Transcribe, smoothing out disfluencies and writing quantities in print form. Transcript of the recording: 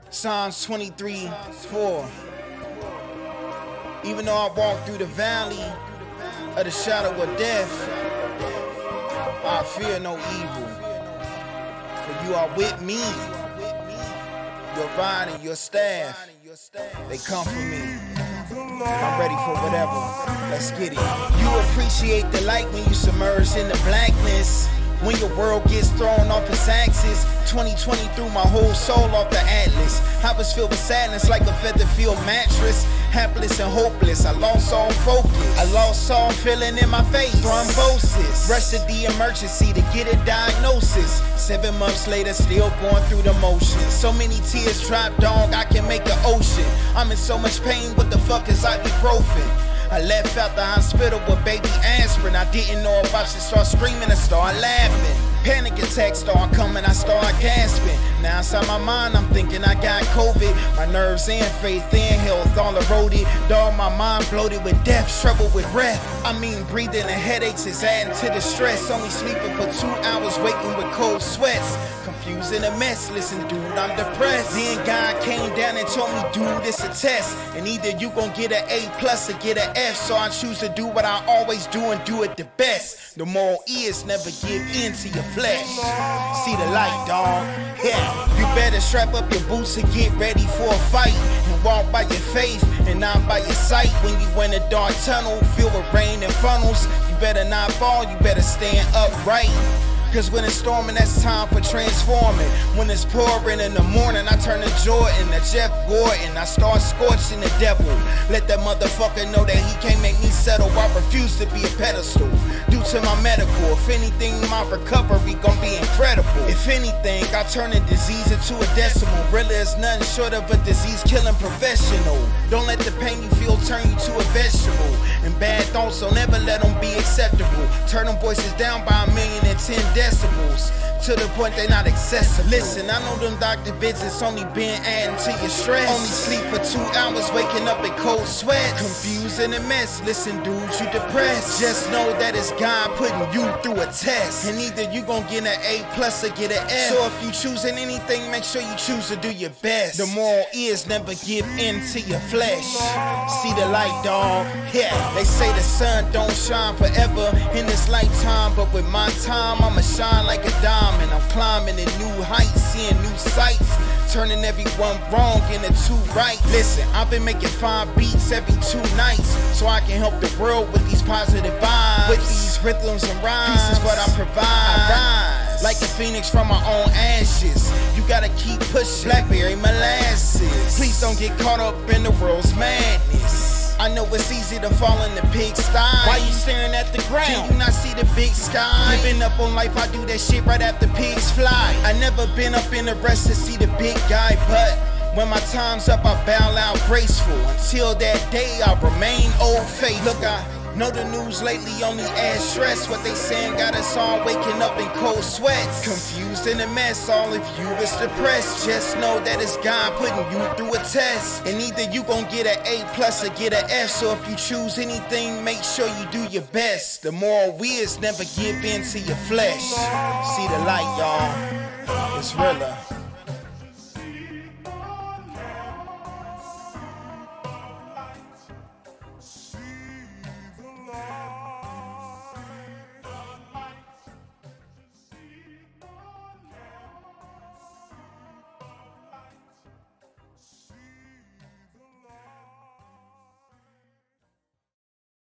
Psalms 23:4. Even though I walk through the valley of the shadow of death, I fear no evil, for you are with me. Your rod and your staff, they comfort me. I'm ready for whatever. Let's get it. You appreciate the light when you submerged in the blackness. When your world gets thrown off its axis, 2020 threw my whole soul off the atlas. I was filled with sadness like a feather-filled mattress. Hapless and hopeless, I lost all focus. I lost all feeling in my face. Thrombosis. Rushed to the emergency to get a diagnosis. 7 months later, still going through the motions. So many tears dropped, dog, I can make an ocean. I'm in so much pain, what the fuck is ibuprofen? I left out the hospital with baby aspirin. I didn't know if I should start screaming or start laughing. Panic attacks start coming, I start gasping. Now inside my mind, I'm thinking I got COVID. My nerves and faith and health all eroded. Dog, my mind bloated with death, trouble with breath. I mean, breathing and headaches is adding to the stress. Only sleeping for 2 hours, waking with cold sweats. Confusing a mess, listen dude, I'm depressed. Then God came down and told me, dude, it's a test. And either you gon' get an A+ or get an F. So I choose to do what I always do and do it the best. The moral is never give in to your flesh. See the light, dog. Yeah, you better strap up your boots and get ready for a fight. And walk by your faith and not by your sight. When you in a dark tunnel filled with rain and funnels, you better not fall, you better stand upright. Cause when it's storming, that's time for transforming. When it's pouring in the morning, I turn to Jordan, to Jeff Gordon. I start scorching the devil. Let that motherfucker know that he can't make me settle. I refuse to be a pedestal due to my medical. If anything, my recovery gon' be incredible. If anything, I turn a disease into a decimal. Really, it's nothing short of a disease-killing professional. Don't let the pain you feel turn you to a vegetable. And bad thoughts, don't ever let them be acceptable. Turn them voices down by 1,010 decibels, to the point they not accessible. Listen, I know them doctor visits only been adding to your stress. Only sleep for 2 hours, waking up in cold sweats. Confused and a mess, listen dudes, you depressed. Just know that it's God putting you through a test. And either you gon' get an A+ or get an F. So if you choosing anything, make sure you choose to do your best. The moral is never give in to your flesh. See the light, dog. Yeah, they say the sun don't shine forever in this lifetime, but with my time, I'ma shine like a diamond. I'm climbing to new heights, seeing new sights, turning everyone wrong into 2 right. Listen, I've been making 5 beats every 2 nights, so I can help the world with these positive vibes. With these rhythms and rhymes, this is what I provide. I rise like a phoenix from my own ashes. You gotta keep pushing, blackberry molasses. Please don't get caught up in the world's madness. I know it's easy to fall in the pigsty. Why you staring at the ground? Can you not see the big sky? Living up on life, I do that shit right after pigs fly. I never been up in the rest to see the big guy, but when my time's up, I bow out graceful. Until that day, I remain old faithful. Look, I know the news lately only adds stress. What they saying got us all waking up in cold sweats. Confused and a mess, all of you is depressed. Just know that it's God putting you through a test. And either you gon' get an A+ or get an F. So if you choose anything, make sure you do your best. The moral is never give in to your flesh. See the light, y'all. It's realer.